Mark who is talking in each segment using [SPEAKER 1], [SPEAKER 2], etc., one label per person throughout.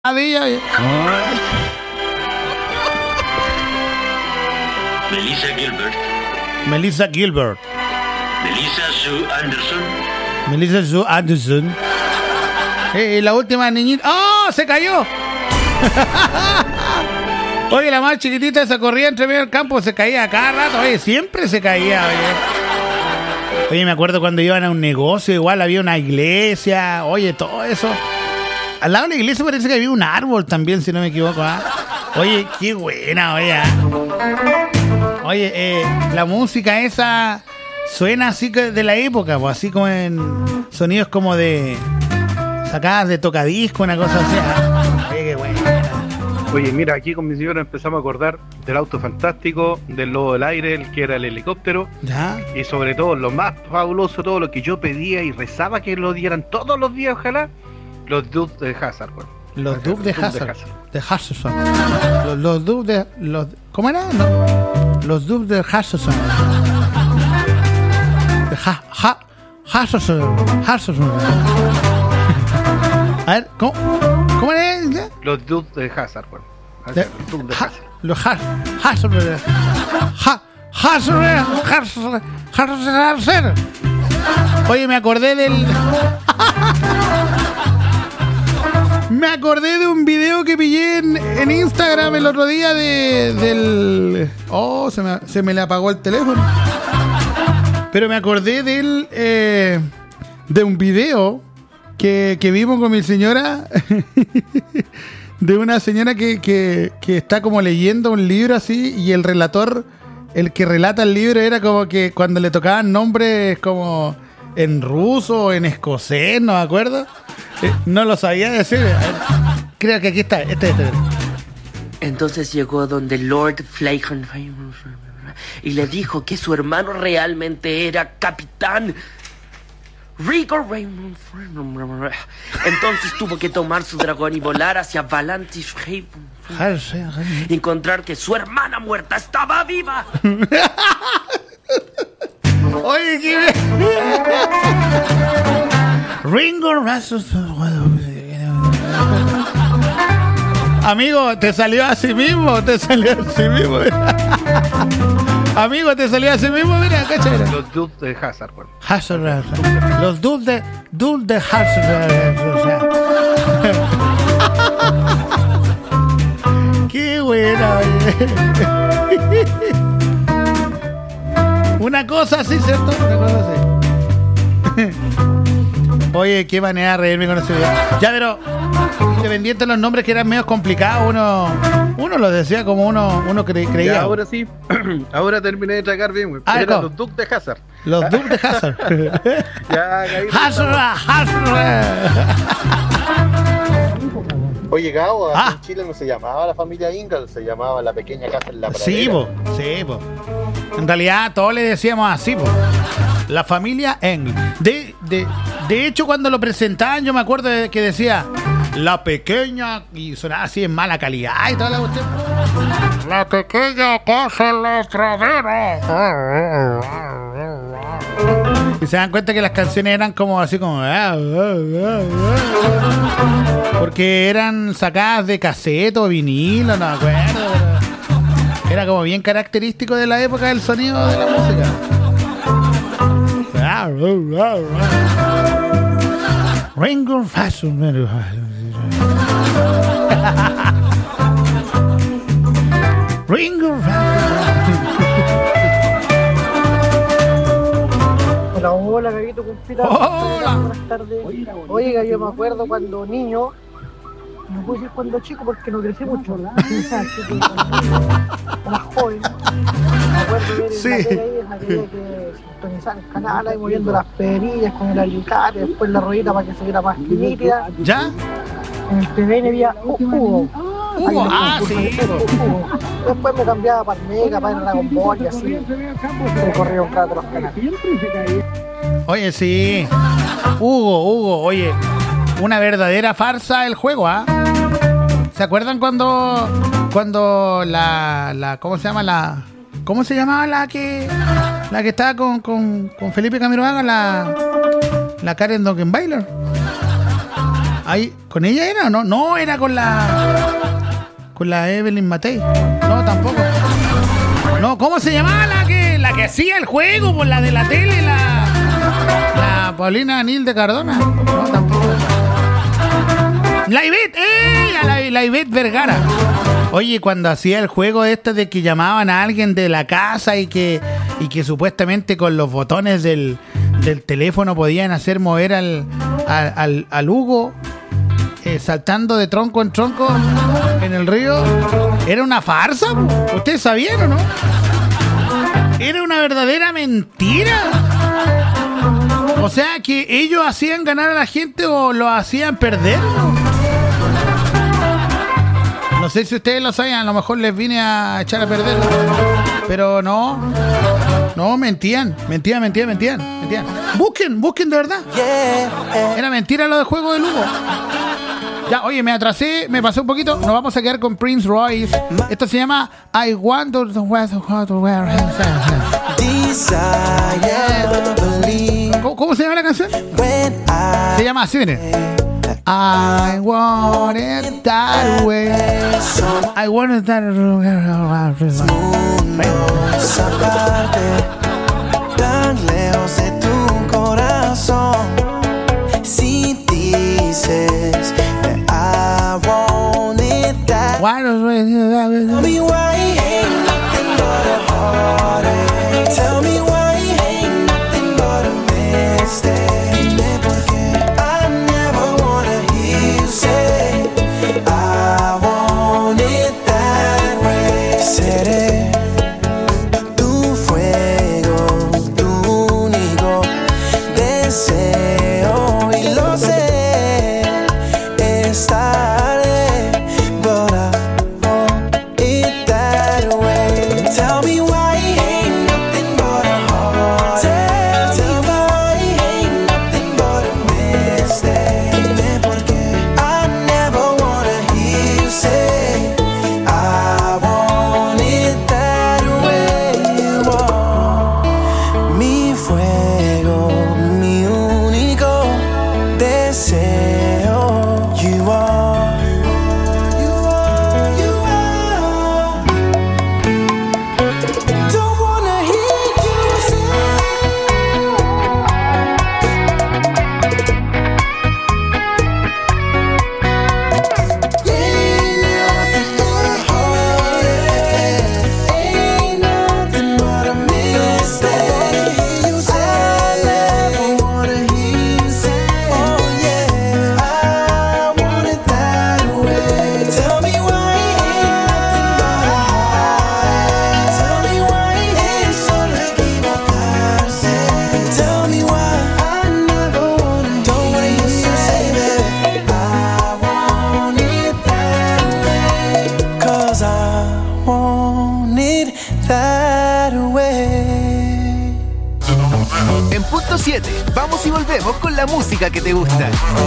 [SPEAKER 1] de ella.
[SPEAKER 2] Melissa Gilbert.
[SPEAKER 1] Melissa Gilbert.
[SPEAKER 2] Melissa Sue Anderson.
[SPEAKER 1] Melissa Sue Anderson. La última niñita. ¡Oh! ¡Se cayó! Oye, la más chiquitita se corría entre medio del campo, se caía cada rato. Oye, siempre se caía, oye, me acuerdo cuando iban a un negocio, igual había una iglesia. Oye, todo eso. Al lado de la iglesia parece que había un árbol también, si no me equivoco, ¿ah? Oye, qué buena, oye. Oye, la música esa suena así de la época, pues, así como en sonidos como de sacadas de tocadisco, una cosa así. Oye, qué buena.
[SPEAKER 3] Oye, mira, aquí con mi señora empezamos a acordar del auto fantástico, del lobo del aire, el que era el helicóptero.
[SPEAKER 1] ¿Ya?
[SPEAKER 3] Y sobre todo, lo más fabuloso, todo lo que yo pedía y rezaba que lo dieran todos los días, ojalá, los dubs de Hazard, bueno.
[SPEAKER 1] Los dubs de Hazard. De Hazard. Los dubs de... ¿Cómo era? No. Los dubs de Hazard. De Hazard. A ver, ¿cómo era?
[SPEAKER 3] Los dubs de Hazard, bueno.
[SPEAKER 1] Los Hazard. Hazard. Oye, me acordé del... Me acordé de un video que pillé en Instagram el otro día del... Oh, se me le apagó el teléfono. Pero me acordé de un video que vimos con mi señora. De una señora que está como leyendo un libro así. Y el relator, el que relata el libro, era como que cuando le tocaban nombres como en ruso o en escocés, no me acuerdo. No lo sabía decir. Creo que aquí está. Este.
[SPEAKER 4] Entonces llegó donde Lord Fleischenheim y le dijo que su hermano realmente era capitán Rigor Raymond. Entonces tuvo que tomar su dragón y volar hacia Valantis y encontrar que su hermana muerta estaba viva.
[SPEAKER 1] Oye, ¿qué? Ringo Rasos. Amigo, te salió así mismo. Amigo, te salió así mismo, mira, cachai.
[SPEAKER 3] Los dubs de Hazard, bueno.
[SPEAKER 1] Hazard. Los dubs de Hazard. O sea. Qué buena, oye. Una cosa así, ¿cierto? Una cosa así. Oye, qué manera de reírme con ese video. Ya, pero independiente de los nombres que eran medio complicados, uno los decía como uno creía.
[SPEAKER 3] Ya, ahora sí, ahora terminé de tragar bien, güey. Eran los dubs de Hazard.
[SPEAKER 1] Los dubs de Hazard.
[SPEAKER 3] Ya,
[SPEAKER 1] Hazard.
[SPEAKER 5] Oye, Gabo, en Chile no se llamaba la familia Ingalls, se llamaba la pequeña casa en la pradera.
[SPEAKER 1] Sí, po. En realidad todos le decíamos así, po. La familia Engel. De hecho, cuando lo presentaban, yo me acuerdo de que decía la pequeña, y sonaba así en mala calidad y toda la cuestión. La pequeña casa en la pradera. Y se dan cuenta que las canciones eran como así como... Porque eran sacadas de cassette o vinilo, no me acuerdo. Era como bien característico de la época del sonido de la música. Ringo Fashion. Ringo
[SPEAKER 6] Hola, Gabito, compita.
[SPEAKER 1] Hola.
[SPEAKER 6] Buenas tardes. Oiga, yo me acuerdo cuando niño, no puedo decir cuando chico porque no crecí mucho, ¿verdad? Más joven. Me acuerdo ver en la tele que sintonizar el canal ahí moviendo las perillas con el alicate, después la ruedita para que se viera más nítida.
[SPEAKER 1] ¿Ya?
[SPEAKER 6] En el TVN había Hugo.
[SPEAKER 1] Sí.
[SPEAKER 6] Después me cambiaba para el Mega, para el Dragon Ball y así. Recorría un rato los canales.
[SPEAKER 1] Oye, sí. Hugo, oye. Una verdadera farsa el juego, ¿ah? ¿Se acuerdan cuando la ¿cómo se llama ¿cómo se llamaba la que estaba con Felipe Camiroaga, la Karen Dockenbailer? Ahí, ¿con ella era o no? No, era con la Evelyn Matei. No, tampoco. No, ¿cómo se llamaba la que hacía el juego? Por la de la tele, la Paulina Nilde Cardona. No, tampoco. La Ivette, la Ivette Vergara. Oye, cuando hacía el juego de que llamaban a alguien de la casa y que supuestamente con los botones del teléfono podían hacer mover al Hugo saltando de tronco en tronco en el río. Era una farsa, ¿ustedes sabían o no? Era una verdadera mentira. O sea, que ellos hacían ganar a la gente o lo hacían perder, ¿no? No sé si ustedes lo sabían, a lo mejor les vine a echar a perder. Pero no, mentían. Busquen de verdad. Era mentira lo del juego del Hugo. Ya, oye, me atrasé, me pasé un poquito. Nos vamos a quedar con Prince Royce. Esto se llama I Want to Wear. ¿Cómo se llama la canción? Se llama así, miren. I want it that way. I want it that
[SPEAKER 7] tan lejos de tu corazón. Si dices I want it that way. Tell me why ain't nothing but a heartache. Tell me why ain't nothing but a mistake. Seré tu fuego, tu único deseo y lo sé, estaré, but I want it that way. Tell me why ain't nothing but a heartache. Tell me why ain't nothing but a mistake. Dime por qué I never wanna hear you say
[SPEAKER 8] Vamos y volvemos con la música que te gusta.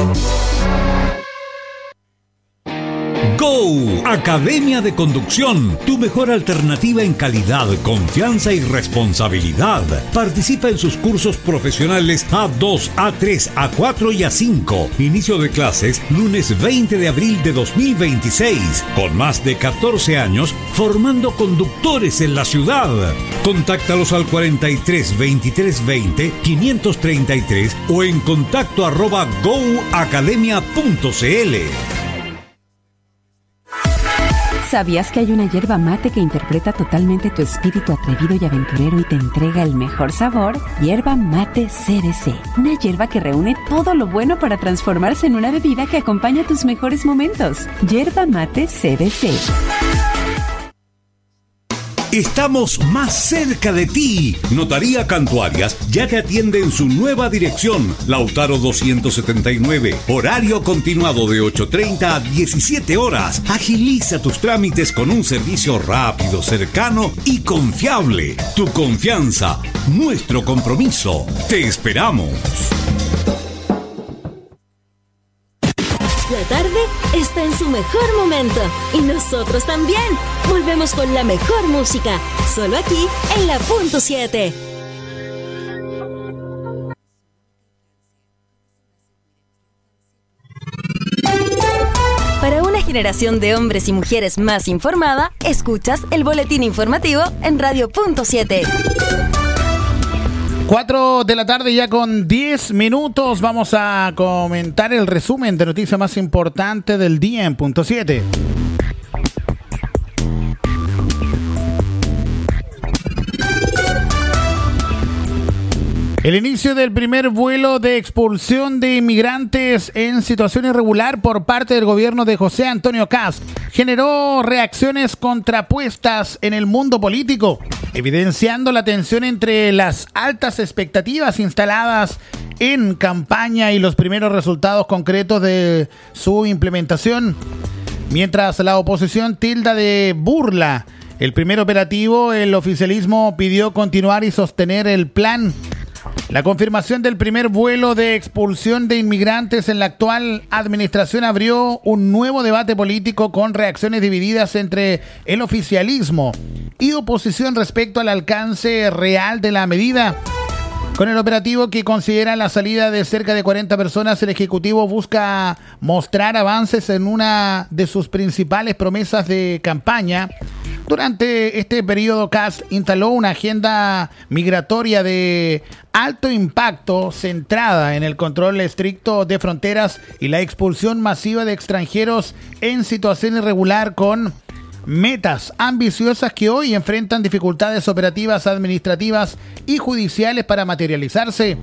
[SPEAKER 9] Go Academia de Conducción, tu mejor alternativa en calidad, confianza y responsabilidad. Participa en sus cursos profesionales A2, A3, A4 y A5. Inicio de clases lunes 20 de abril de 2026. Con más de 14 años formando conductores en la ciudad. Contáctalos al 43 23 20 533 o en contacto @goacademia.cl.
[SPEAKER 10] ¿Sabías que hay una yerba mate que interpreta totalmente tu espíritu atrevido y aventurero y te entrega el mejor sabor? Yerba Mate CBC. Una yerba que reúne todo lo bueno para transformarse en una bebida que acompaña tus mejores momentos. Yerba Mate CBC.
[SPEAKER 9] Estamos más cerca de ti. Notaría Cantuarias ya te atiende en su nueva dirección. Lautaro 279. Horario continuado de 8:30 a 17 horas. Agiliza tus trámites con un servicio rápido, cercano y confiable. Tu confianza, nuestro compromiso. Te esperamos.
[SPEAKER 11] La tarde está en su mejor momento y nosotros también. Volvemos con la mejor música, solo aquí en la Punto 7. generación de hombres y mujeres más informada, escuchas el boletín informativo en Radio.7.
[SPEAKER 1] 4 de la tarde ya con 10 minutos. Vamos a comentar el resumen de noticias más importantes del día en Punto 7. El inicio del primer vuelo de expulsión de inmigrantes en situación irregular por parte del gobierno de José Antonio Kast generó reacciones contrapuestas en el mundo político, evidenciando la tensión entre las altas expectativas instaladas en campaña y los primeros resultados concretos de su implementación. Mientras la oposición tilda de burla el primer operativo, el oficialismo pidió continuar y sostener el plan. La confirmación del primer vuelo de expulsión de inmigrantes en la actual administración abrió un nuevo debate político con reacciones divididas entre el oficialismo y oposición respecto al alcance real de la medida. Con el operativo que considera la salida de cerca de 40 personas, el Ejecutivo busca mostrar avances en una de sus principales promesas de campaña. Durante este periodo, Kast instaló una agenda migratoria de alto impacto centrada en el control estricto de fronteras y la expulsión masiva de extranjeros en situación irregular, con metas ambiciosas que hoy enfrentan dificultades operativas, administrativas y judiciales para materializarse.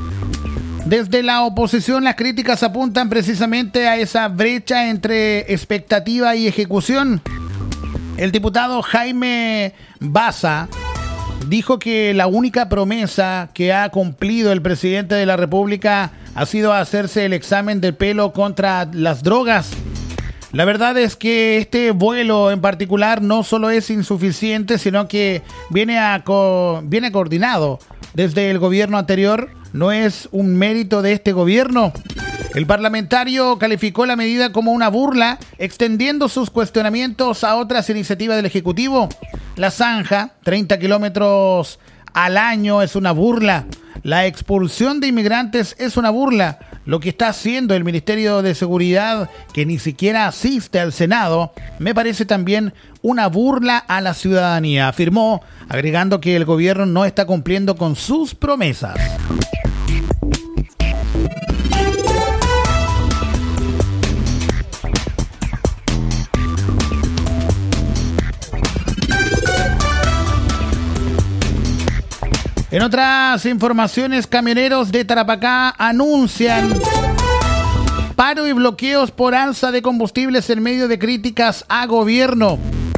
[SPEAKER 1] Desde la oposición, las críticas apuntan precisamente a esa brecha entre expectativa y ejecución. El diputado Jaime Baza dijo que la única promesa que ha cumplido el presidente de la República ha sido hacerse el examen de pelo contra las drogas. La verdad es que este vuelo en particular no solo es insuficiente, sino que viene coordinado desde el gobierno anterior. No es un mérito de este gobierno. El parlamentario calificó la medida como una burla, extendiendo sus cuestionamientos a otras iniciativas del Ejecutivo. La zanja, 30 kilómetros al año, es una burla. La expulsión de inmigrantes es una burla. Lo que está haciendo el Ministerio de Seguridad, que ni siquiera asiste al Senado, me parece también una burla a la ciudadanía, afirmó, agregando que el gobierno no está cumpliendo con sus promesas. En otras informaciones, camioneros de Tarapacá anuncian paro y bloqueos por alza de combustibles en medio de críticas a gobierno.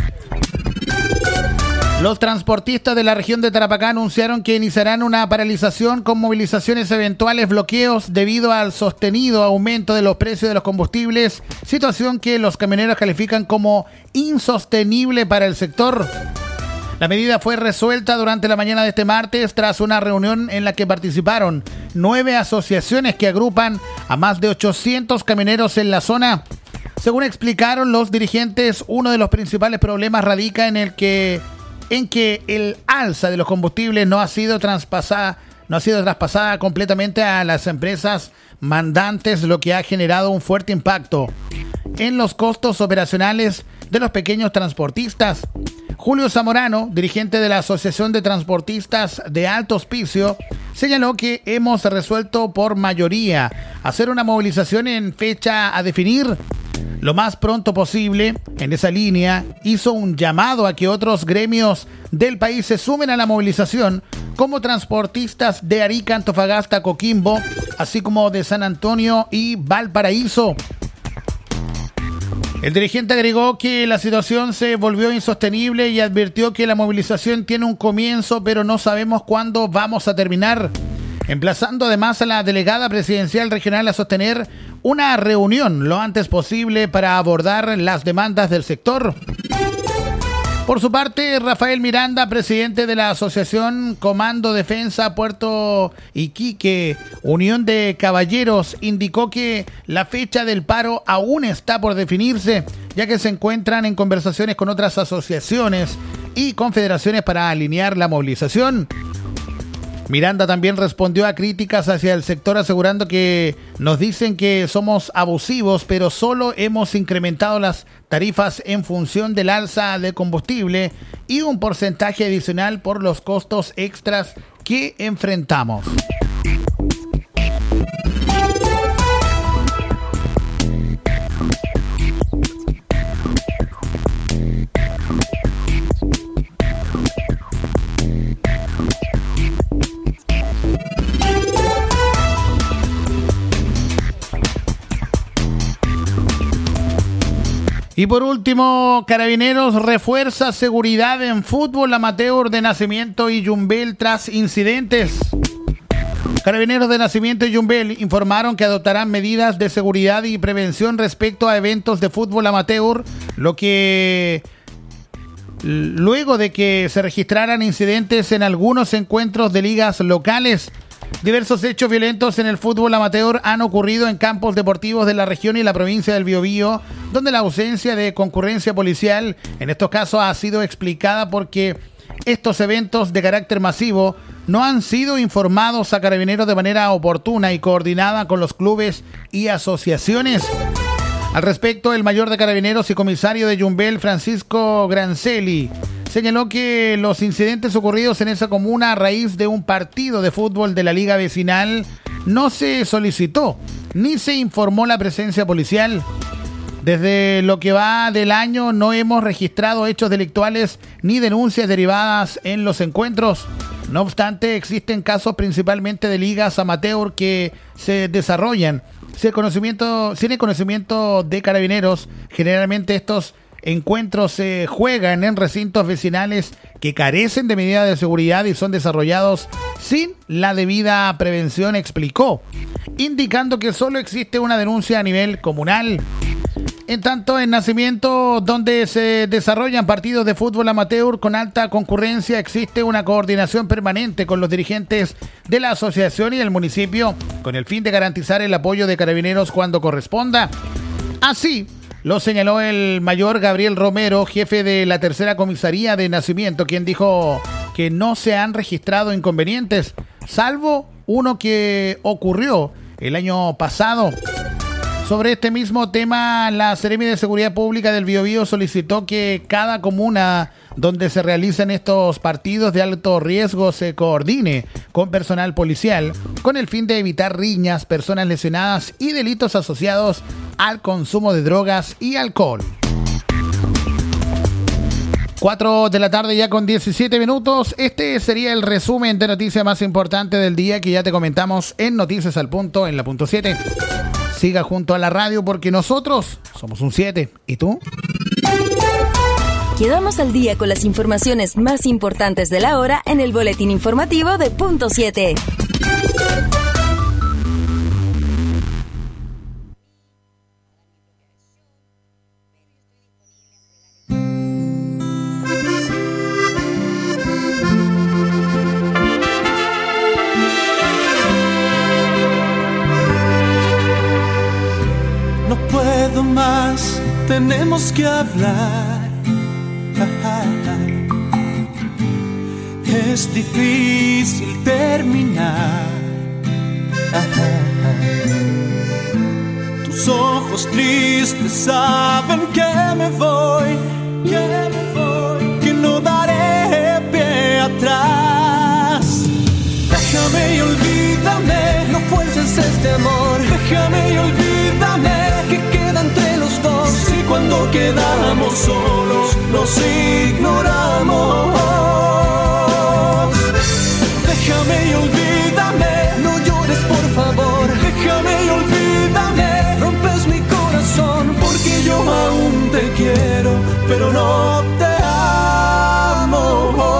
[SPEAKER 1] Los transportistas de la región de Tarapacá anunciaron que iniciarán una paralización con movilizaciones eventuales, bloqueos debido al sostenido aumento de los precios de los combustibles, situación que los camioneros califican como insostenible para el sector. La medida fue resuelta durante la mañana de este martes tras una reunión en la que participaron 9 asociaciones que agrupan a más de 800 camioneros en la zona. Según explicaron los dirigentes, uno de los principales problemas radica en que el alza de los combustibles no ha sido traspasada completamente a las empresas mandantes, lo que ha generado un fuerte impacto en los costos operacionales de los pequeños transportistas. Julio Zamorano, dirigente de la Asociación de Transportistas de Alto Hospicio, señaló que hemos resuelto por mayoría hacer una movilización en fecha a definir lo más pronto posible. En esa línea, hizo un llamado a que otros gremios del país se sumen a la movilización, como transportistas de Arica, Antofagasta, Coquimbo, así como de San Antonio y Valparaíso. El dirigente agregó que la situación se volvió insostenible y advirtió que la movilización tiene un comienzo, pero no sabemos cuándo vamos a terminar, emplazando además a la delegada presidencial regional a sostener una reunión lo antes posible para abordar las demandas del sector. Por su parte, Rafael Miranda, presidente de la Asociación Comando Defensa Puerto Iquique, Unión de Caballeros, indicó que la fecha del paro aún está por definirse, ya que se encuentran en conversaciones con otras asociaciones y confederaciones para alinear la movilización. Miranda también respondió a críticas hacia el sector asegurando que nos dicen que somos abusivos, pero solo hemos incrementado las tarifas en función del alza de combustible y un porcentaje adicional por los costos extras que enfrentamos. Y por último, Carabineros refuerza seguridad en fútbol amateur de Nacimiento y Yumbel tras incidentes. Carabineros de Nacimiento y Yumbel informaron que adoptarán medidas de seguridad y prevención respecto a eventos de fútbol amateur, luego de que se registraran incidentes en algunos encuentros de ligas locales. Diversos hechos violentos en el fútbol amateur han ocurrido en campos deportivos de la región y la provincia del Biobío, donde la ausencia de concurrencia policial en estos casos ha sido explicada porque estos eventos de carácter masivo no han sido informados a Carabineros de manera oportuna y coordinada con los clubes y asociaciones. Al respecto, el mayor de Carabineros y comisario de Yumbel, Francisco Grancelli, señaló que los incidentes ocurridos en esa comuna a raíz de un partido de fútbol de la Liga Vecinal no se solicitó ni se informó la presencia policial. Desde lo que va del año no hemos registrado hechos delictuales ni denuncias derivadas en los encuentros. No obstante, existen casos principalmente de ligas amateur que se desarrollan sin el conocimiento de Carabineros. Generalmente estos encuentros se juegan en recintos vecinales que carecen de medidas de seguridad y son desarrollados sin la debida prevención, explicó, indicando que solo existe una denuncia a nivel comunal. En tanto, en Nacimiento, donde se desarrollan partidos de fútbol amateur con alta concurrencia, existe una coordinación permanente con los dirigentes de la asociación y del municipio con el fin de garantizar el apoyo de Carabineros cuando corresponda. Así lo señaló el mayor Gabriel Romero, jefe de la tercera comisaría de Nacimiento, quien dijo que no se han registrado inconvenientes, salvo uno que ocurrió el año pasado. Sobre este mismo tema, la Seremi de Seguridad Pública del Biobío solicitó que cada comuna donde se realicen estos partidos de alto riesgo se coordine con personal policial con el fin de evitar riñas, personas lesionadas y delitos asociados al consumo de drogas y alcohol. 4 de la tarde ya con 17 minutos. Este sería el resumen de noticias más importante del día que ya te comentamos en Noticias al Punto en la punto 7. Siga junto a la radio porque nosotros somos un 7. ¿Y tú?
[SPEAKER 11] Quedamos al día con las informaciones más importantes de la hora en el boletín informativo de punto 7.
[SPEAKER 7] Más tenemos que hablar. Es difícil terminar. Tus ojos tristes saben que me voy, que no daré pie atrás. Déjame y olvídame, no fuerces este amor. Déjame y olvídame, que queda entre los dos. Si cuando quedamos solos nos ignoramos. Déjame y olvídame, no llores por favor. Déjame y olvídame, rompes mi corazón. Porque yo aún te quiero, pero no te amo.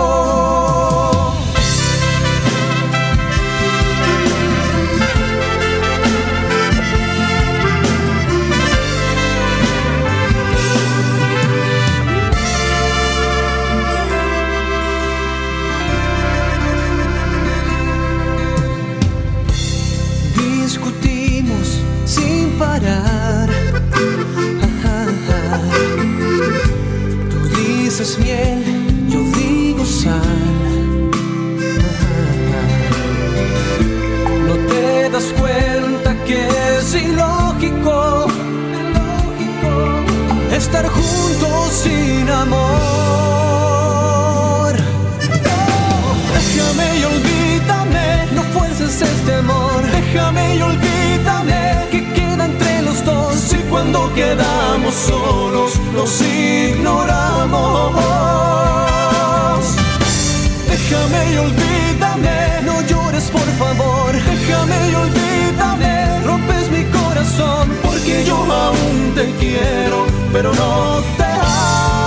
[SPEAKER 7] Parar. Tú dices miel, yo digo sal. juntos sin amor. Déjame y olvídame, no fuerces este amor. Déjame y olvídame, que queda entre los dos. Si cuando quedamos solos nos ignoramos. Déjame y olvídame, no llores por favor. Déjame y olvídame, rompes mi corazón. Porque yo aún te quiero, pero no te amo.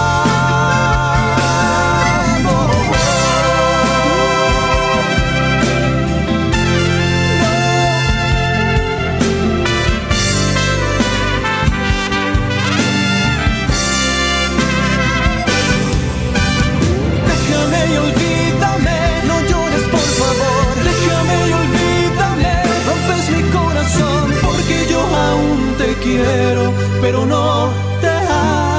[SPEAKER 7] Déjame y olvídame, no llores por favor. Déjame y olvídame, rompes mi corazón. Porque yo aún te quiero, pero no te amo.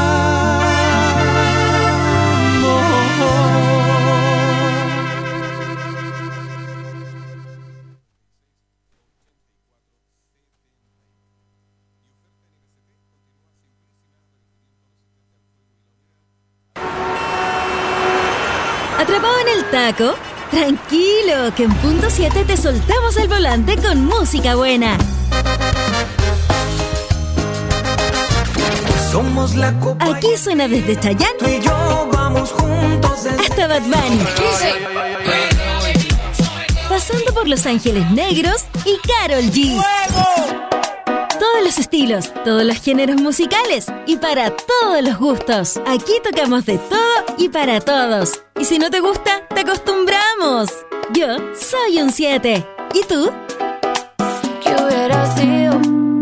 [SPEAKER 11] ¿Atrapado en el taco? Tranquilo, que en punto 7 te soltamos el volante con música buena.
[SPEAKER 7] Somos la copa.
[SPEAKER 11] Aquí suena desde Chayanne
[SPEAKER 7] Tú y yo vamos juntos
[SPEAKER 11] hasta Bad Bunny, pasando por Los Ángeles Negros y Karol G. Todos los estilos, todos los géneros musicales y para todos los gustos. Aquí tocamos de todo y para todos. Y si no te gusta, te acostumbramos. Yo soy un 7. ¿Y tú?
[SPEAKER 12] ¿Qué hubiera sido?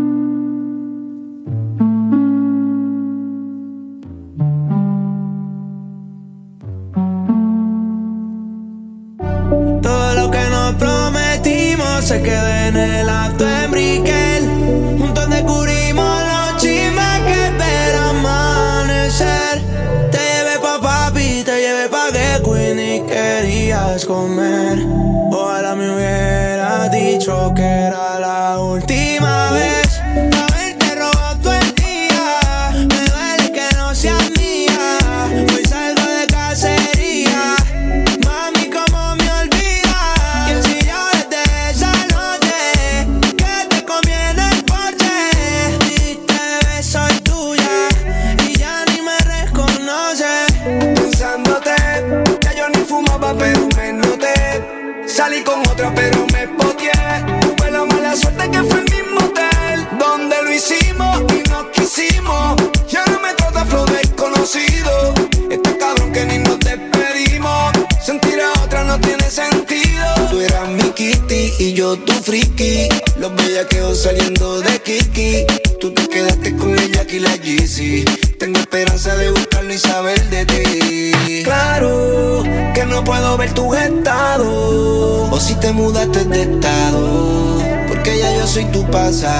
[SPEAKER 7] Todo lo que nos prometimos se queda en el acto en Brickell. Juntos descubrimos los chismes que espera amanecer. Te llevé pa' papi, te llevé pa' que Queenie querías comer. Ojalá me hubiera dicho que era la última vez. Haberte robado todo el día. Me duele que no seas mía. Hoy salgo de cacería. Mami, cómo me olvidas. Que si yo desde esa noche que te comí en el porche, dijiste bebé soy tuya y ya ni me reconoces. Pensándote, ya yo ni fumaba pero me noté. Salí con otra pero me poteé. Tuve la mala suerte que fue el mismo hotel donde lo hicimos y nos quisimos. Ya no me trata flow desconocido. Este cabrón que ni nos despedimos. Sentir a otra no tiene sentido. Tú eras mi Kitty y yo tu friki. Los bellaqueos saliendo de Kiki. Tú te quedaste con ella aquí la Yeezy. Tengo esperanza de buscarlo y saber de ti. Claro que no puedo ver tus estados. O si te mudaste de estado, porque ya yo soy tu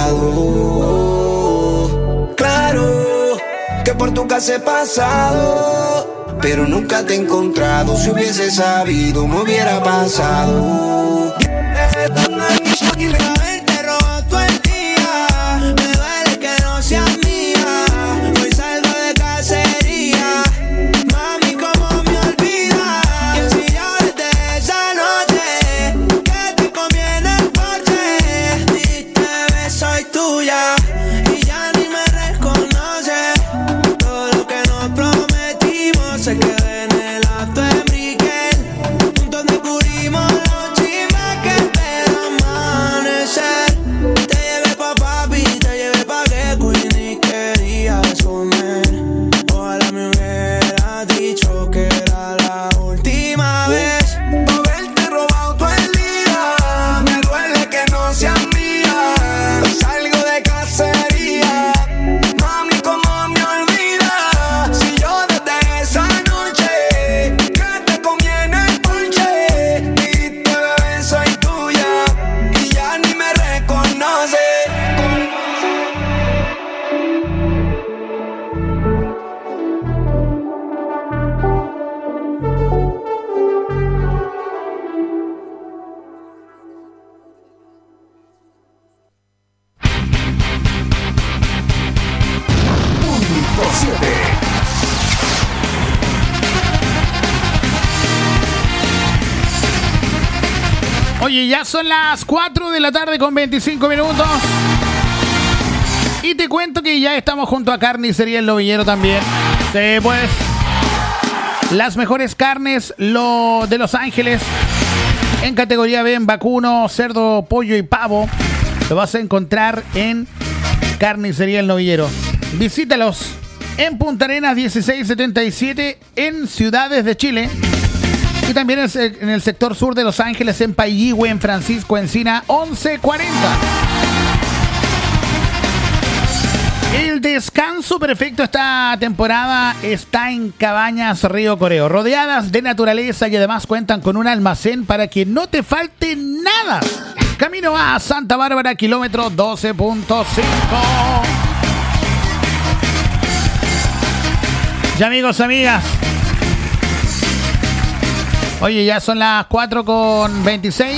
[SPEAKER 7] pasado. Claro que por tu casa he pasado, pero nunca te he encontrado. Si hubiese sabido me hubiera pasado. Haberte robado todo el día. Me duele que no seas mía. Hoy salgo de cacería. Mami, cómo me olvidas. Que si yo desde esa noche que te comí en el porche, dijiste bebé soy tuya y ya ni me reconoces. Todo lo que nos prometimos se queda en el acto en Brickell. Juntos descubrimos los chismes que esperan amanecer. Te llevé pa' papi, te llevé pa' que Queenie querías comer. Ojalá me hubiera dicho que era la última vez. Por haberte robado todo el día. Me duele que no seas mía. Hoy salgo de cacería. Mami, cómo me olvidas. Si yo desde esa noche
[SPEAKER 1] Oye, ya son las 4 de la tarde con 25 minutos. Y te cuento que ya estamos junto a Carnicería El Novillero también. Sí, pues. Las mejores carnes de Los Ángeles. En categoría B, en vacuno, cerdo, pollo y pavo. Lo vas a encontrar en Carnicería El Novillero. Visítalos en Punta Arenas 1677 en Ciudades de Chile. Y también en el sector sur de Los Ángeles, en Paihihue, en Francisco Encina 1140. El descanso perfecto esta temporada está en Cabañas Río Coreo, rodeadas de naturaleza y además cuentan con un almacén para que no te falte nada. Camino a Santa Bárbara, kilómetro 12.5. Y amigos, amigas. Oye, ya son las 4:26.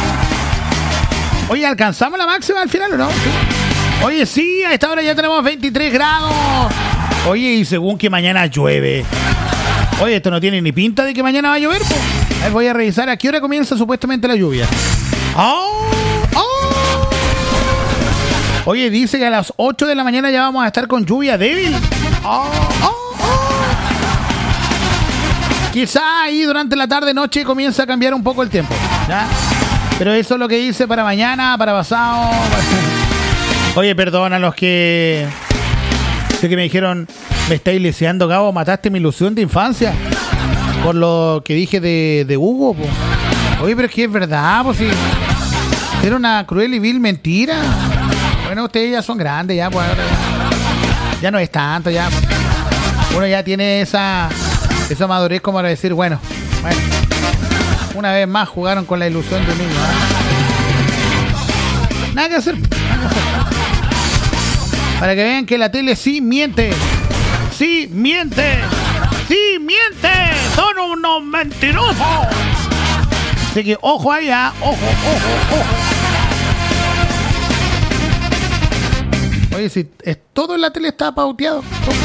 [SPEAKER 1] Oye, ¿alcanzamos la máxima al final o no? ¿Sí? Oye, sí, a esta hora ya tenemos 23 grados. Oye, y según que mañana llueve. Oye, esto no tiene ni pinta de que mañana va a llover, pues. A ver, voy a revisar a qué hora comienza supuestamente la lluvia. ¡Oh! ¡Oh! Oye, dice que a las 8 de la mañana ya vamos a estar con lluvia débil. ¡Oh! ¡Oh! Quizá ahí durante la tarde-noche comienza a cambiar un poco el tiempo, ¿ya? Pero eso es lo que hice para mañana, para pasado. Oye, perdón a los que... Sé que me dijeron, me estáis leseando, Gabo, mataste mi ilusión de infancia. Por lo que dije de Hugo, po. Oye, pero es que es verdad, pues sí. Era una cruel y vil mentira. Bueno, ustedes ya son grandes, ya, pues. Ya no es tanto, ya. Uno ya tiene esa madurez como para decir, bueno, una vez más jugaron con la ilusión de un niño, ¿eh? Nada que hacer. Para que vean que la tele sí miente. Sí miente. Sí miente. Son unos mentirosos. Así que ojo allá. Ojo. Oye, si todo en la tele está pauteado.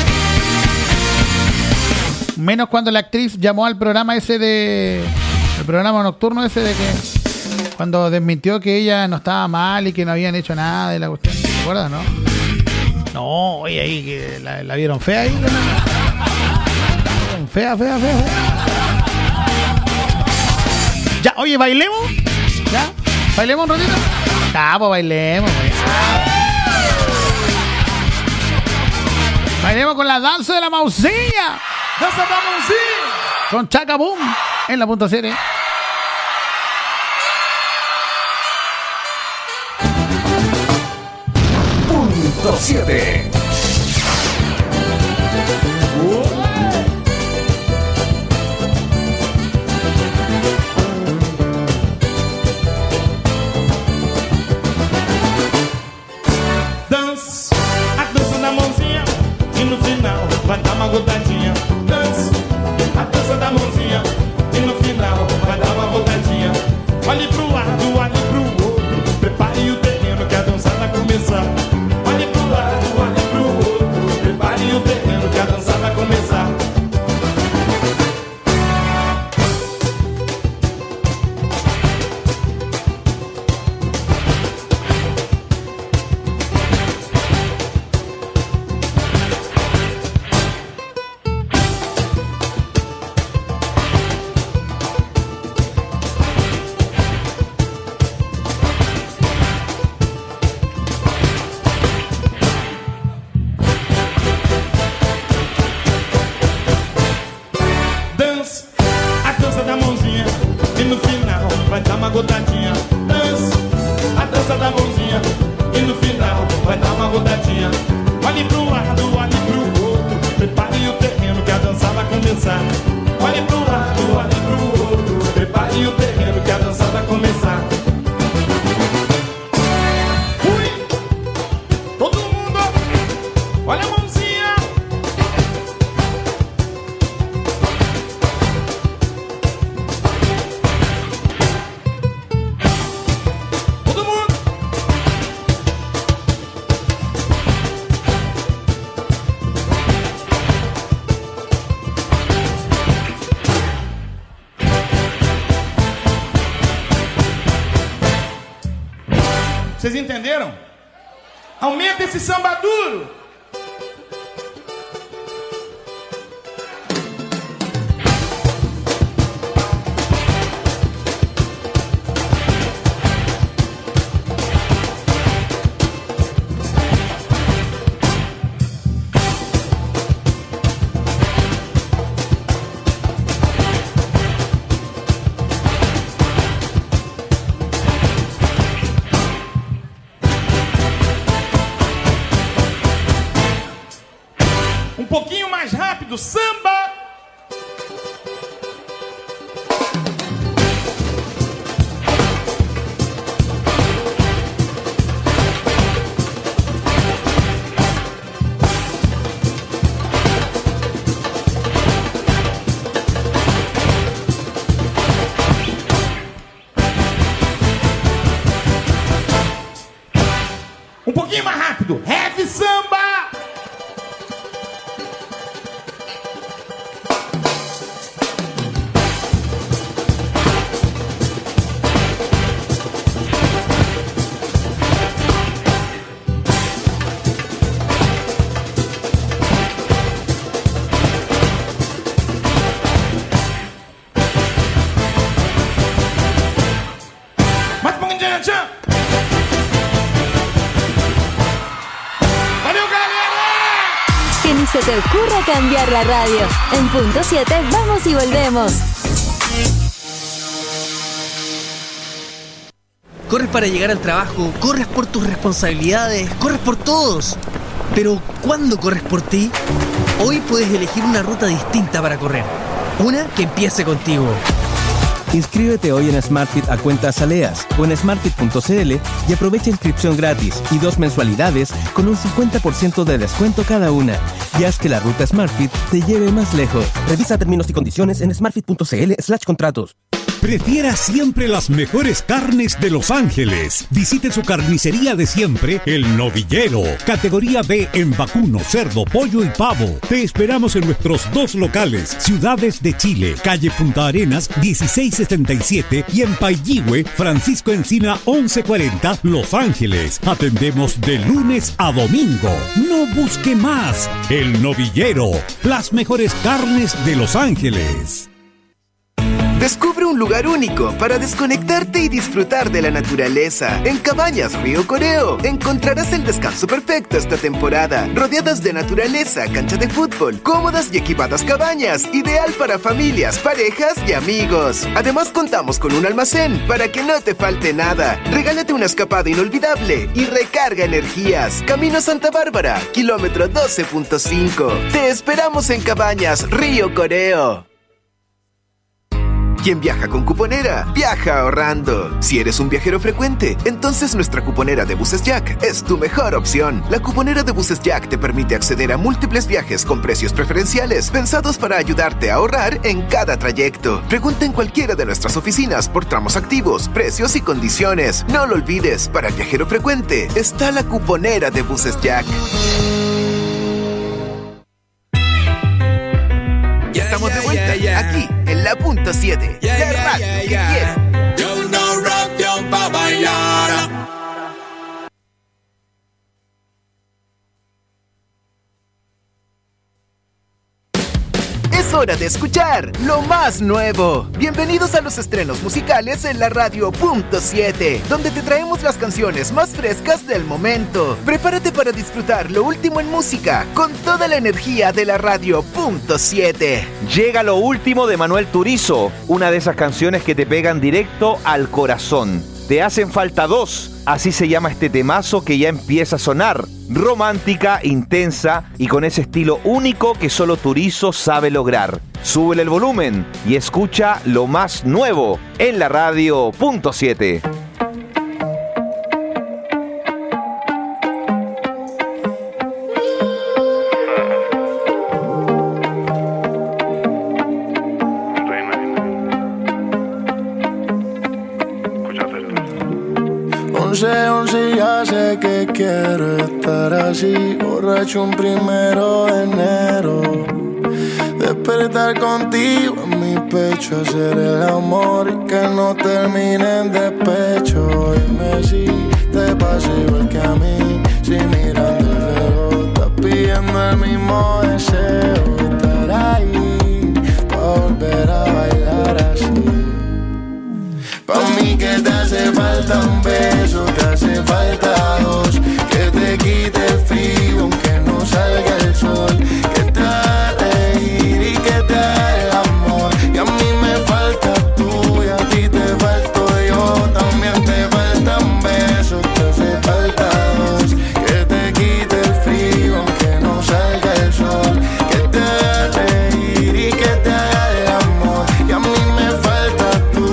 [SPEAKER 1] Menos cuando la actriz llamó al programa ese el programa nocturno ese de que cuando desmintió que ella no estaba mal y que no habían hecho nada de la cuestión. ¿Te acuerdas, no? No, oye, ahí que la vieron fea ahí. Fea. Ya, oye, ¿bailemos? ¿Ya? ¿Bailemos un ratito? Ah, pues bailemos, pues. Bailemos con la danza de la mausilla. ¡Danza de la mausilla! Con Chaka Boom en la punta serie.
[SPEAKER 13] Punto 7.
[SPEAKER 14] Dança, a dança da mãozinha e no final vai dar uma rodadinha. Dança, a dança da mãozinha e no final vai dar uma rodadinha. Olhe pro lado, olhe pro outro, prepare o terreno que a dança vai começar. Olhe pro lado, olhe pro outro, prepare o terreno que a dança vai começar. Vocês entenderam? Aumenta esse samba duro. Do samba. Um pouquinho mais rápido. Heavy samba.
[SPEAKER 11] Se te ocurra cambiar la radio. En punto 7 vamos y volvemos.
[SPEAKER 15] Corres para llegar al trabajo, corres por tus responsabilidades, corres por todos. Pero ¿cuándo corres por ti? Hoy puedes elegir una ruta distinta para correr. Una que empiece contigo.
[SPEAKER 16] Inscríbete hoy en SmartFit a cuentas Aleas o en smartfit.cl y aprovecha inscripción gratis y 2 mensualidades con un 50% de descuento cada una. Y haz que la ruta SmartFit te lleve más lejos. Revisa términos y condiciones en smartfit.cl/contratos.
[SPEAKER 9] Prefiera siempre las mejores carnes de Los Ángeles. Visite su carnicería de siempre, El Novillero. Categoría B en vacuno, cerdo, pollo y pavo. Te esperamos en nuestros 2 locales, Ciudades de Chile, calle Punta Arenas 1677 y en Pailligüe, Francisco Encina 1140, Los Ángeles. Atendemos de lunes a domingo. No busque más. El Novillero. Las mejores carnes de Los Ángeles.
[SPEAKER 8] Descubre un lugar único para desconectarte y disfrutar de la naturaleza. En Cabañas Río Coreo encontrarás el descanso perfecto esta temporada. Rodeadas de naturaleza, cancha de fútbol, cómodas y equipadas cabañas, ideal para familias, parejas y amigos. Además contamos con un almacén para que no te falte nada. Regálate una escapada inolvidable y recarga energías. Camino Santa Bárbara, kilómetro 12.5. Te esperamos en Cabañas Río Coreo. Quien viaja con cuponera, viaja ahorrando. Si eres un viajero frecuente, entonces nuestra cuponera de Buses Jack es tu mejor opción. La cuponera de Buses Jack te permite acceder a múltiples viajes con precios preferenciales, pensados para ayudarte a ahorrar en cada trayecto. Pregunta en cualquiera de nuestras oficinas por tramos activos, precios y condiciones. No lo olvides, para el viajero frecuente está la cuponera de Buses Jack. Ya estamos de vuelta, aquí, en la punto 7. La radio que quiere.
[SPEAKER 7] Yo no radio pa' bailar.
[SPEAKER 8] Es hora de escuchar lo más nuevo. Bienvenidos a los estrenos musicales en la radio punto 7, donde te traemos las canciones más frescas del momento. Prepárate para disfrutar lo último en música con toda la energía de la radio punto 7.
[SPEAKER 17] Llega lo último de Manuel Turizo, una de esas canciones que te pegan directo al corazón. Te hacen falta dos, así se llama este temazo que ya empieza a sonar. Romántica, intensa y con ese estilo único que solo Turizo sabe lograr. Súbele el volumen y escucha lo más nuevo en la radio punto 7.
[SPEAKER 18] Ya sé que quiero estar así, borracho un 1 de enero. despertar contigo en mi pecho, hacer el amor y que no termine en despecho. Dime si te pasa igual que a mí, si mirando el reloj estás pidiendo el mismo deseo. Estar ahí pa' volver a bailar así. Pa' mí que te hace falta un beso, te hace falta dos, que te quite el frío aunque no salga el sol, que te haga reír y que te haga el amor. Y a mí me falta tú y a ti te falto yo, también te falta un beso, te hace falta dos, que te quite el frío aunque no salga el sol, que te haga reír y que te haga el amor. Y a mí me falta tú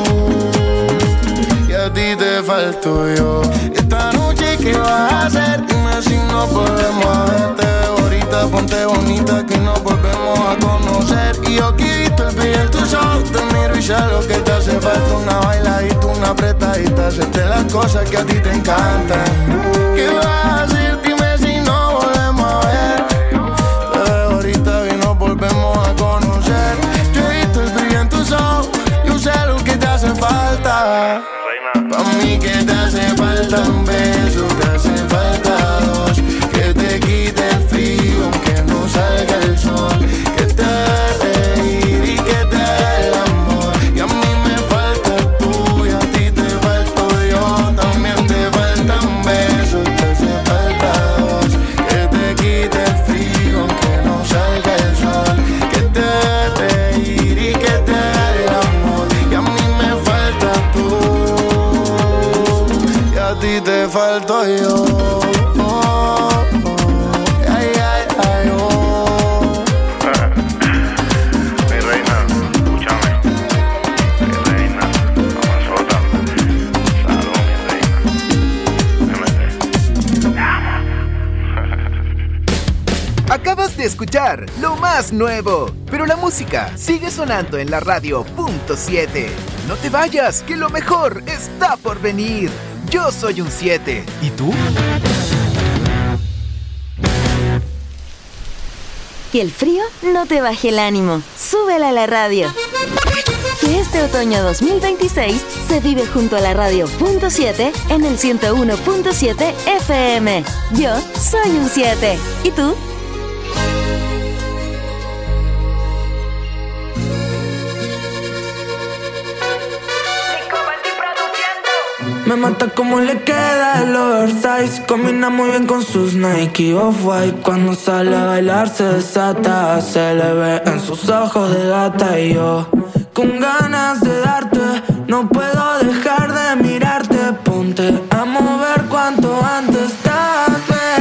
[SPEAKER 18] y a ti te falto yo. Esta noche ¿qué vas a hacer? Dime si nos volvemos a verte. Ahorita ponte bonita que nos volvemos a conocer. Y yo que he visto el brillo en tus ojos, te miro y sé lo que te hace falta. Una bailadita, una apretadita, hacerte las cosas que a ti te encantan. ¿Qué vas a hacer? Dime si nos volvemos a ver. Ahorita y nos volvemos a conocer. Yo he visto el brillo en tus ojos, yo sé lo que te hace falta. Pa' mí que te hace falta un beso, te hace falta dos, que te quite el frío aunque no salga el sol, que te haga reír y que te haga el amor. Y a mí me falta tú y a ti te falto yo, también te falta un beso, te hace falta dos, que te quite el frío aunque no salga el sol, que te haga reír y que te haga el amor. Y a mí me falta tú, a ti te falto yo. Ay, ay, ay, oh.
[SPEAKER 3] Mi reina, escúchame. Mi reina, mamazota. Salud, mi reina. Te amo.
[SPEAKER 8] Acabas de escuchar lo más nuevo, pero la música sigue sonando en la radio .7. No te vayas, que lo mejor está por venir. Yo soy un 7. ¿Y tú?
[SPEAKER 11] Que el frío no te baje el ánimo. Súbela a la radio. Que este otoño 2026 se vive junto a la radio .7 en el 101.7 FM. Yo soy un 7. ¿Y tú?
[SPEAKER 19] Me mata como le queda el oversize. Combina muy bien con sus Nike Off-White. Cuando sale a bailar se desata. Se le ve en sus ojos de gata. Y yo con ganas de darte, no puedo dejar de mirarte. Ponte a mover cuanto antes. Estás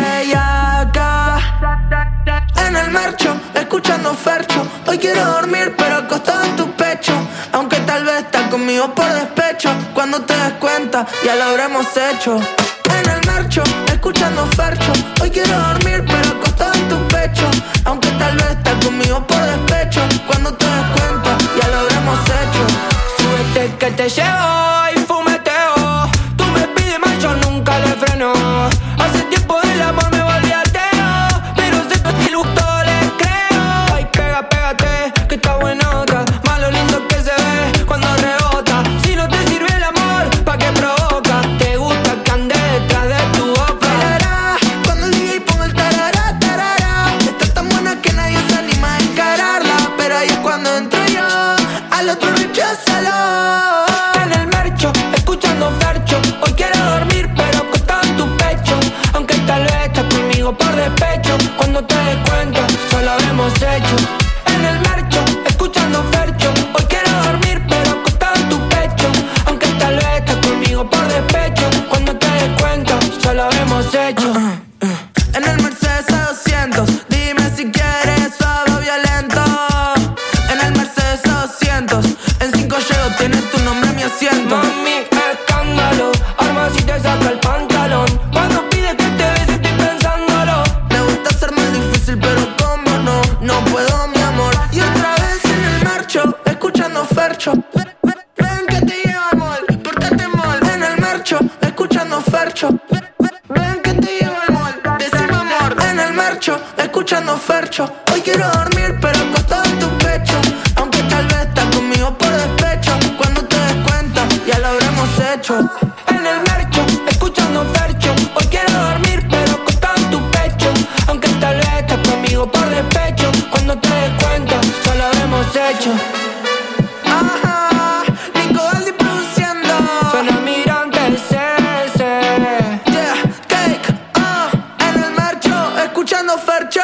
[SPEAKER 19] bellaca en el marcho, escuchando Fercho. Hoy quiero dormir pero acostado en tu pecho. Aunque tal vez estás conmigo por despecho. Cuando te des cuenta ya lo habremos hecho. En el marcho, escuchando Fercho. Hoy quiero dormir pero acostado en tu pecho. Aunque tal vez estás conmigo por despecho. Cuando te des cuenta ya lo habremos hecho. Súbete que te llevo y fumeteo. Tú me pides más, yo nunca le freno. Hace tiempo del amor me volví ateo, pero sé que te gustó, le creo. Ay, pégate, que está buenota. Más lo lindo que se ve cuando rebota. Si no te sirve el amor, ¿pa' qué provoca? Te gusta que ande detrás de tu boca. Tarará, cuando el DJ ponga el tarará, tarará. Está tan buena que nadie se anima a encararla. Pero ahí es cuando entro yo, al otro recházalo. En el marcho, escuchando Fercho. Hoy quiero dormir pero acostado en tu pecho. Aunque tal vez estás conmigo por despecho. Cuando te des cuenta, ya lo habremos hecho. En el marcho, escuchando Fercho. Hoy quiero dormir pero acostado en tu pecho. Aunque tal vez estás conmigo por despecho. Cuando te des cuenta, ya lo habremos hecho. En el Mercedes A200, dime si quieres suave o violento. En el Mercedes A200, en 5 llego, tienes tu nombre en mi asiento. Mami, escándalo, arma si te saca el pantalón. Cuando pide que te bese estoy pensándolo. Me gusta ser más difícil pero como no, no puedo mi amor. Y otra vez en el marcho, escuchando Fercho. Ven que te llevo al mall, pórtate mal. En el marcho, escuchando Fercho. Ven que te llevo al mall, decime amor. En el marcho, escuchando Fercho. Hoy quiero dormir pero acostado pecho. En el marcho, escuchando Fercho. Hoy quiero dormir, pero acostado en tu pecho. Aunque tal vez estás conmigo por despecho. Cuando te des cuenta, ya lo hemos hecho. Ajá, Nico Valdi produciendo. Suena Mirante el CS. Yeah, cake, en el marcho, escuchando Fercho.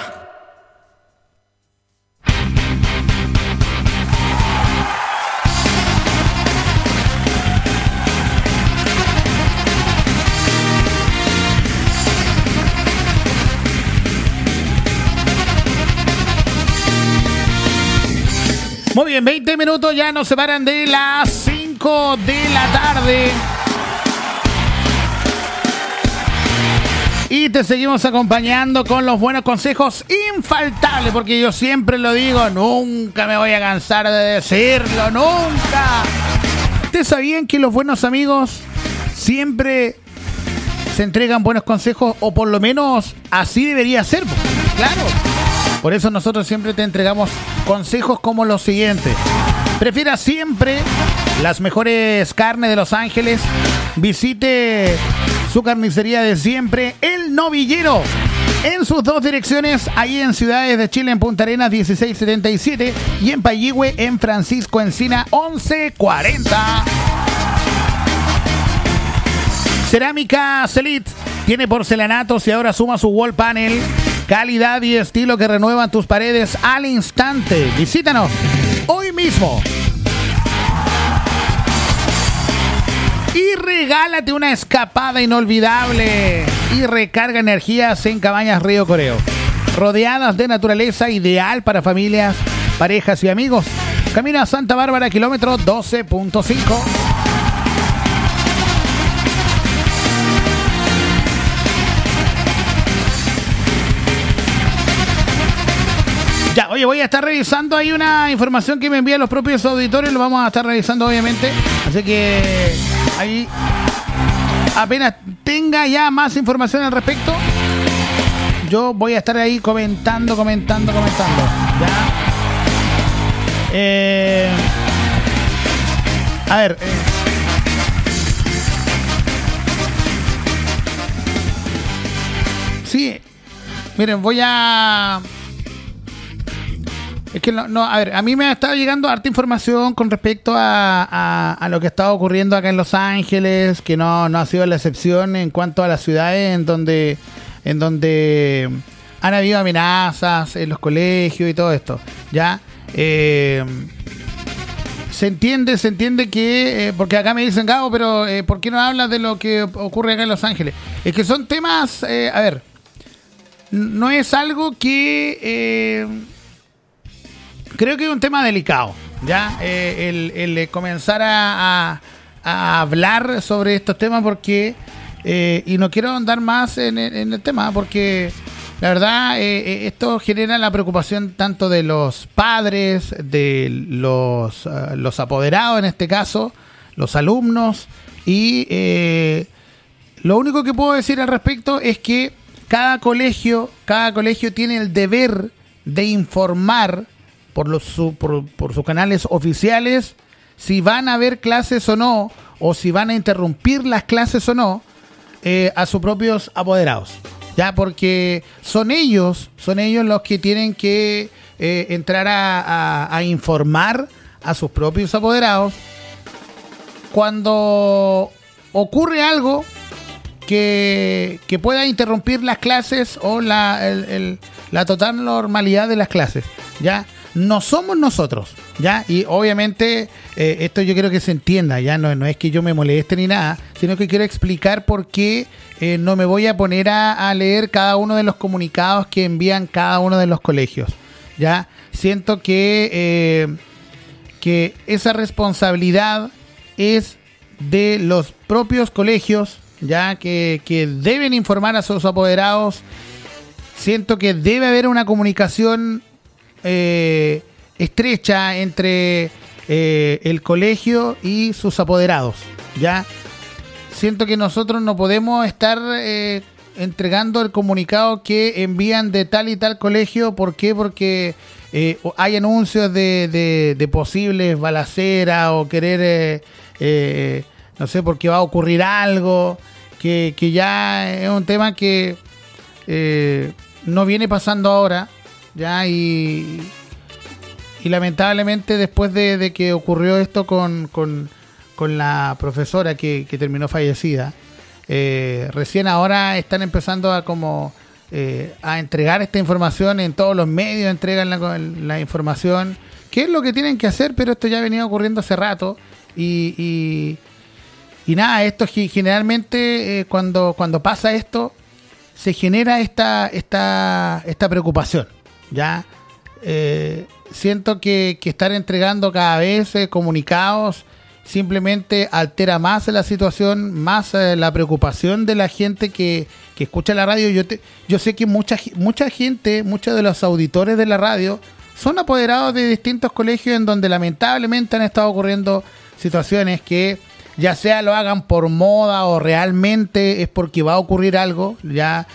[SPEAKER 1] Muy bien, 20 minutos ya nos separan de las 5 de la tarde. Y te seguimos acompañando con los buenos consejos infaltables, porque yo siempre lo digo, nunca me voy a cansar de decirlo, nunca. ¿Ustedes sabían que los buenos amigos siempre se entregan buenos consejos, o por lo menos así debería ser? Claro. Por eso nosotros siempre te entregamos consejos como los siguientes. Prefiera siempre las mejores carnes de Los Ángeles. Visite su carnicería de siempre, El Novillero, en sus dos direcciones, ahí en Ciudades de Chile, en Punta Arenas 1677 y en Payihue, en Francisco Encina 1140. Cerámica Celit tiene porcelanatos y ahora suma su wall panel. Calidad y estilo que renuevan tus paredes al instante. Visítanos hoy mismo. Y regálate una escapada inolvidable y recarga energías en Cabañas Río Coreo. Rodeadas de naturaleza, ideal para familias, parejas y amigos. Camino a Santa Bárbara, kilómetro 12.5. Ya, oye, voy a estar revisando ahí una información que me envían los propios auditores, lo vamos a estar revisando obviamente, así que ahí apenas tenga ya más información al respecto, yo voy a estar ahí comentando, ya. A ver, sí, miren, voy a... Es que no, a ver, a mí me ha estado llegando harta información con respecto a lo que está ocurriendo acá en Los Ángeles, que no ha sido la excepción en cuanto a las ciudades en donde han habido amenazas en los colegios y todo esto, ¿ya? Se entiende que, porque acá me dicen, Gabo, pero ¿por qué no hablas de lo que ocurre acá en Los Ángeles? Es que son temas, a ver, no es algo que... creo que es un tema delicado, ¿ya? El comenzar a hablar sobre estos temas porque... y no quiero andar más en el tema porque la verdad esto genera la preocupación tanto de los padres, de los apoderados en este caso, los alumnos, y lo único que puedo decir al respecto es que cada colegio tiene el deber de informar por sus canales oficiales si van a haber clases o no, o si van a interrumpir las clases o no, a sus propios apoderados, ya, porque son ellos los que tienen que entrar a informar a sus propios apoderados cuando ocurre algo que pueda interrumpir las clases o la total normalidad de las clases, ya. No somos nosotros, ¿ya? Y obviamente esto yo quiero que se entienda, ya no es que yo me moleste ni nada, sino que quiero explicar por qué no me voy a poner a leer cada uno de los comunicados que envían cada uno de los colegios, ¿ya? Siento que esa responsabilidad es de los propios colegios, ya que deben informar a sus apoderados. Siento que debe haber una comunicación estrecha entre el colegio y sus apoderados, ¿ya? Siento que nosotros no podemos estar entregando el comunicado que envían de tal y tal colegio. ¿Por qué? Porque hay anuncios de posibles balaceras o querer no sé, porque va a ocurrir algo, que ya es un tema que no viene pasando ahora, ya, y lamentablemente después de que ocurrió esto con la profesora que terminó fallecida, recién ahora están empezando a a entregar esta información en todos los medios, entregan la información, que es lo que tienen que hacer, pero esto ya venía ocurriendo hace rato y nada, esto generalmente cuando pasa esto se genera esta preocupación, ya. Siento que estar entregando cada vez comunicados simplemente altera más la situación, más la preocupación de la gente que escucha la radio. Yo sé que mucha gente, muchos de los auditores de la radio son apoderados de distintos colegios en donde lamentablemente han estado ocurriendo situaciones que ya sea lo hagan por moda o realmente es porque va a ocurrir algo, ya.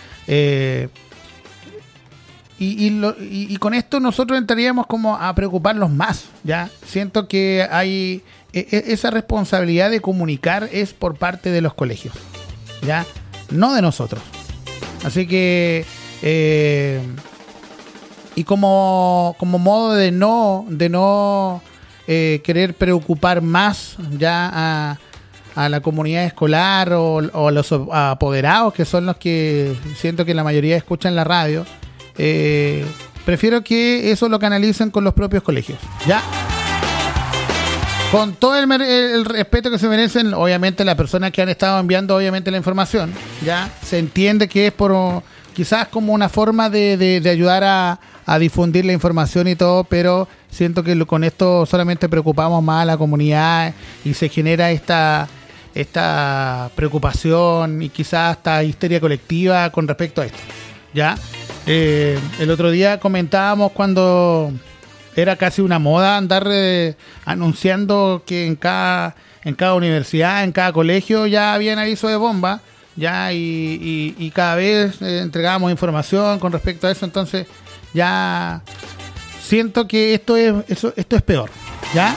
[SPEAKER 1] Y con esto nosotros entraríamos como a preocuparnos más, ya. Siento que hay esa responsabilidad de comunicar es por parte de los colegios, ya, no de nosotros. Así que y como modo de no querer preocupar más ya a la comunidad escolar o a los apoderados, que son los que siento que la mayoría escuchan la radio, prefiero que eso lo canalicen con los propios colegios, ¿ya? Con todo el respeto que se merecen, obviamente, las personas que han estado enviando, obviamente, la información, ¿ya? Se entiende que es quizás como una forma de ayudar a difundir la información y todo, pero siento que con esto solamente preocupamos más a la comunidad y se genera esta preocupación y quizás hasta histeria colectiva con respecto a esto, ¿ya? El otro día comentábamos cuando era casi una moda andar anunciando que en cada universidad, en cada colegio ya habían aviso de bomba, ya, y cada vez entregábamos información con respecto a eso. Entonces ya siento que esto es peor, ¿ya?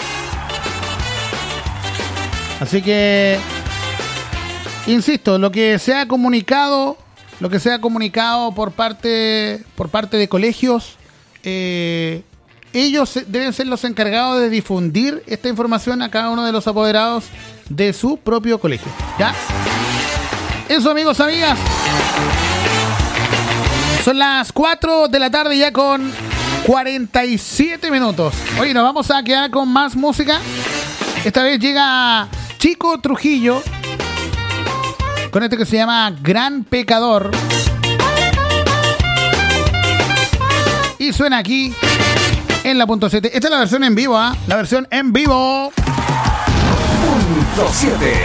[SPEAKER 1] Así que insisto, lo que se ha comunicado por parte de colegios, ellos deben ser los encargados de difundir esta información a cada uno de los apoderados de su propio colegio, ¿ya? Eso, amigos, amigas. Son las 4 de la tarde ya con 47 minutos. Oye, nos vamos a quedar con más música. Esta vez llega Chico Trujillo con este que se llama Gran Pecador. Y suena aquí en la punto 7. Esta es la versión en vivo, ¿ah? La versión en vivo.
[SPEAKER 13] Punto 7.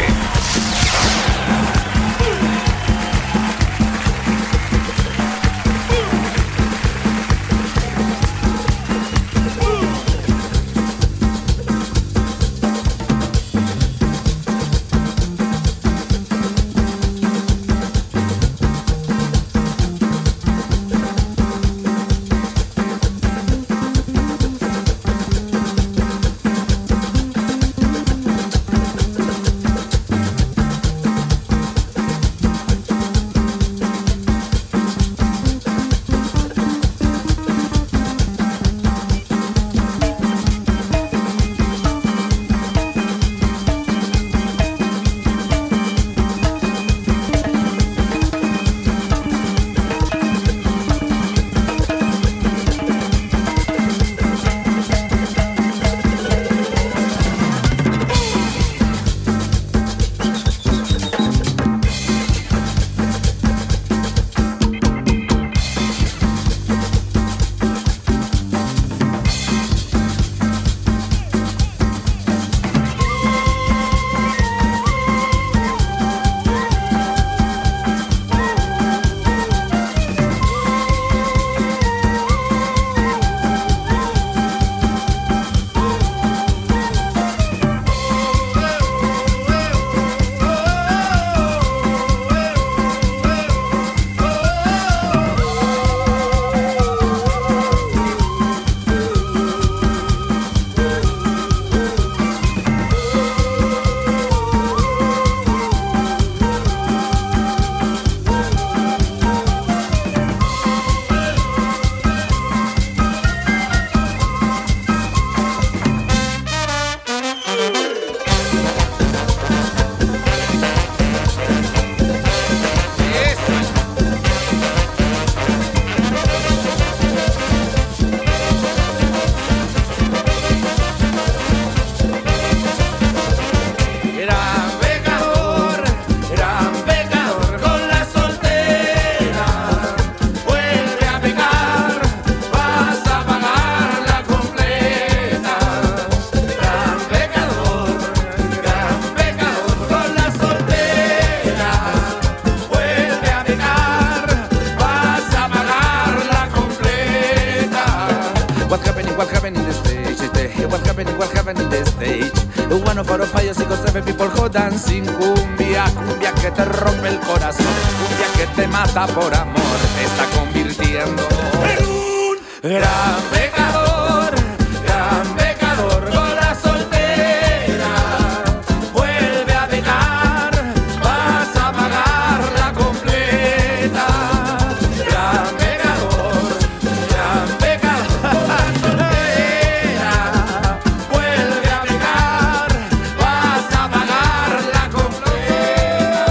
[SPEAKER 20] happening in the stage? What happening in the stage? 145 people who dancing. Cumbia, cumbia que te rompe el corazón. Cumbia que te mata por amor. Te está convirtiendo en un gran pecador. Gran pecador con la soltera. Vuelve a pecar. Vas a pagarla completa. Gran pecador. Gran pecador con la soltera. Vuelve a pecar. Vas a pagarla completa.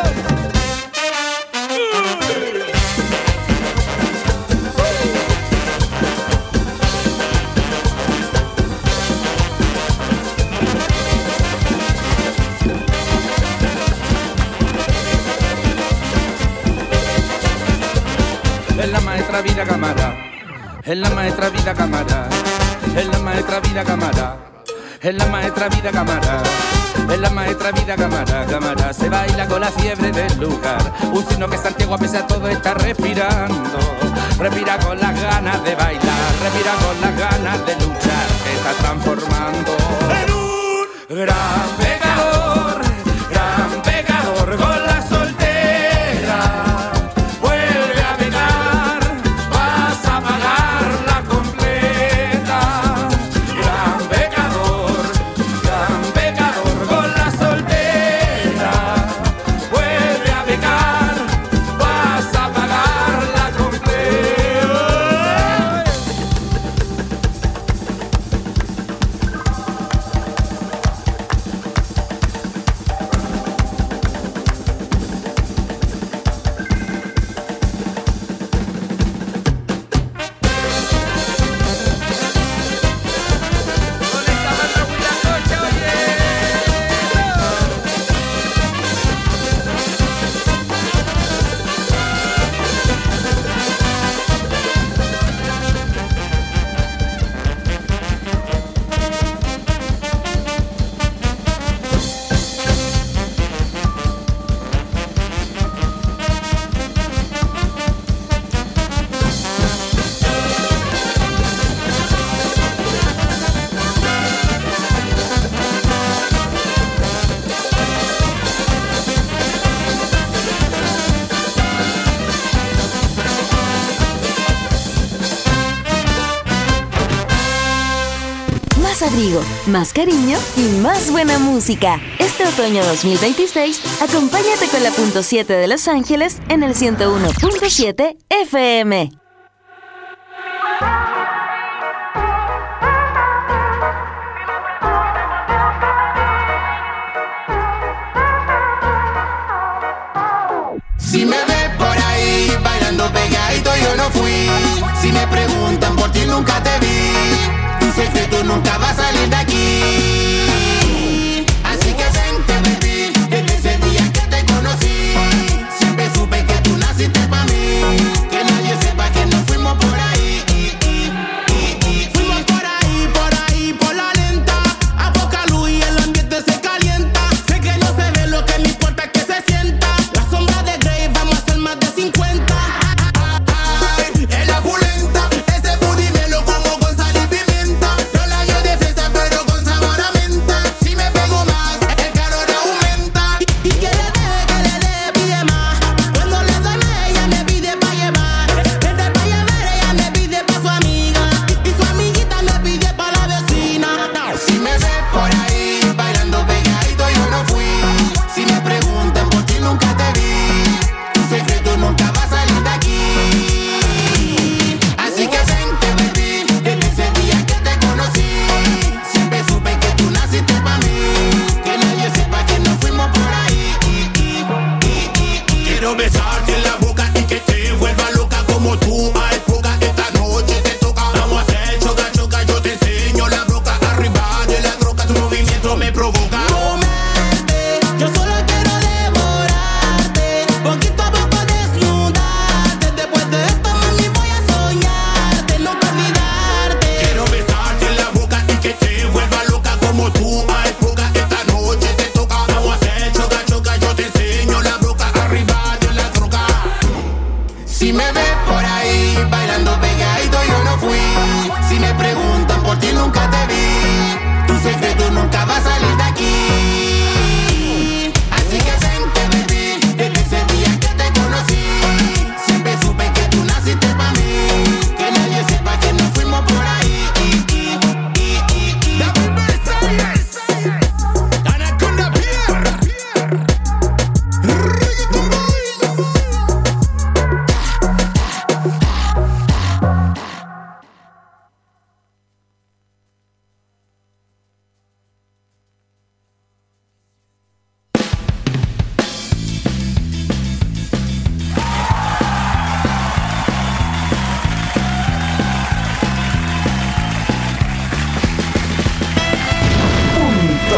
[SPEAKER 20] Es la maestra vida cámara, es la maestra vida cámara, es la maestra vida cámara, es la maestra vida cámara, es la maestra vida cámara, cámara. Se baila con la fiebre del lugar, un signo que Santiago a pesar de todo está respirando. Respira con las ganas de bailar, respira con las ganas de luchar. Se está transformando en un gran pecador, gran pecador con la soltera. Vuelve a pecar, vas a pagarla completa. Gran pecador con la soltera. Vuelve a pecar, vas a pagarla completa.
[SPEAKER 11] Más abrigo, más cariño y más buena música. Este otoño 2026, acompáñate con la .7 de Los Ángeles en el 101.7 FM.
[SPEAKER 18] Si me ves por ahí bailando pegadito, yo no fui. Si me preguntan por ti, nunca te vi. Tu secreto nunca va a salir de aquí. Así que vente, baby, desde ese día que te conocí. Siempre supe que tú naciste para mí. Que nadie sepa que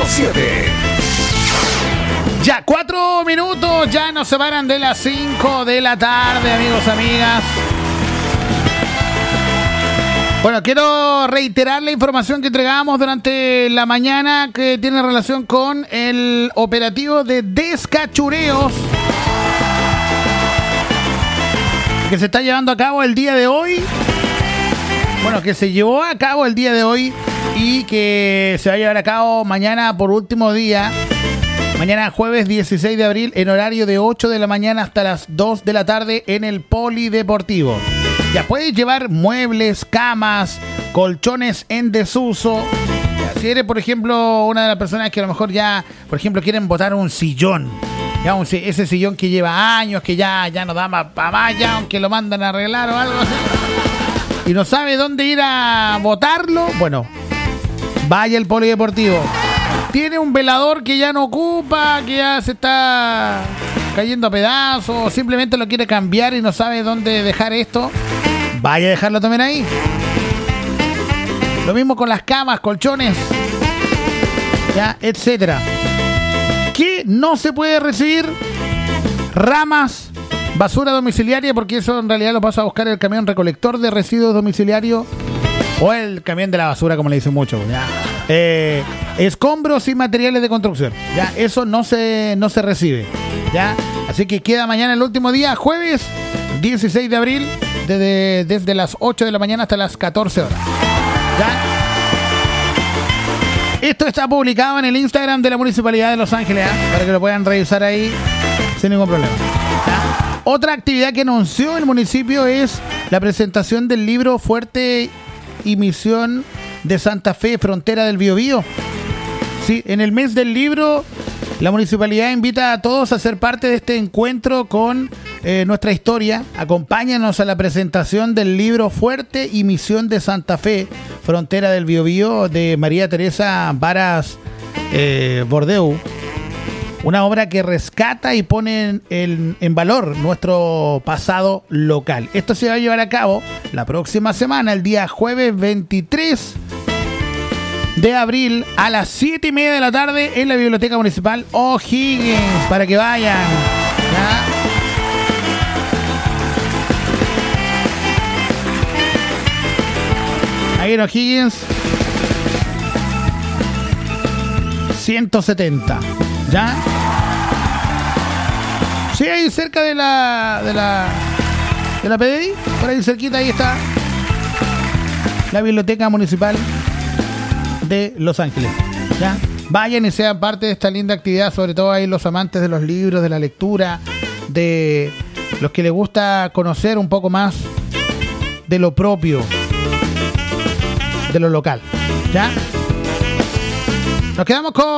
[SPEAKER 13] 107.
[SPEAKER 1] Ya, 4 minutos, ya nos separan de las 5 de la tarde, amigos, amigas. Bueno, quiero reiterar la información que entregamos durante la mañana que tiene relación con el operativo de descachureos que se está llevando a cabo el día de hoy. Bueno, que se llevó a cabo el día de hoy y que se va a llevar a cabo mañana por último día. Mañana jueves 16 de abril en horario de 8 de la mañana hasta las 2 de la tarde en el Polideportivo. Ya puedes llevar muebles, camas, colchones en desuso. Ya, si eres, por ejemplo, una de las personas que a lo mejor ya, por ejemplo, quieren botar un sillón. Ya, ese sillón que lleva años, que ya no da para más, ya, aunque lo mandan a arreglar o algo así. Y no sabe dónde ir a botarlo. Bueno, vaya al Polideportivo. Tiene un velador que ya no ocupa, que ya se está cayendo a pedazos, o simplemente lo quiere cambiar y no sabe dónde dejar esto. Vaya a dejarlo también ahí. Lo mismo con las camas, colchones, ya, etcétera. ¿Qué no se puede recibir? Ramas, basura domiciliaria, porque eso en realidad lo pasa a buscar el camión recolector de residuos domiciliarios o el camión de la basura, como le dicen mucho, ya. Escombros y materiales de construcción, ya, eso no se recibe, ya. Así que queda mañana el último día, jueves 16 de abril, desde las 8 de la mañana hasta las 14 horas, ya. Esto está publicado en el Instagram de la Municipalidad de Los Ángeles, para que lo puedan revisar ahí sin ningún problema, ¿ya? Otra actividad que anunció el municipio es la presentación del libro Fuerte y Misión de Santa Fe, Frontera del Biobío. Sí, en el mes del libro, la municipalidad invita a todos a ser parte de este encuentro con nuestra historia. Acompáñanos a la presentación del libro Fuerte y Misión de Santa Fe, Frontera del Biobío, de María Teresa Varas Bordeu. Una obra que rescata y pone en valor nuestro pasado local. Esto se va a llevar a cabo la próxima semana, el día jueves 23 de abril a las 7:30 de la tarde en la Biblioteca Municipal O'Higgins, para que vayan, ¿ya? Ahí en O'Higgins 170, ¿ya? Sí, ahí cerca de la PDI, por ahí cerquita, ahí está la Biblioteca Municipal de Los Ángeles, ¿ya? Vayan y sean parte de esta linda actividad, sobre todo ahí los amantes de los libros, de la lectura, de los que les gusta conocer un poco más de lo propio, de lo local, ¿ya? Nos quedamos con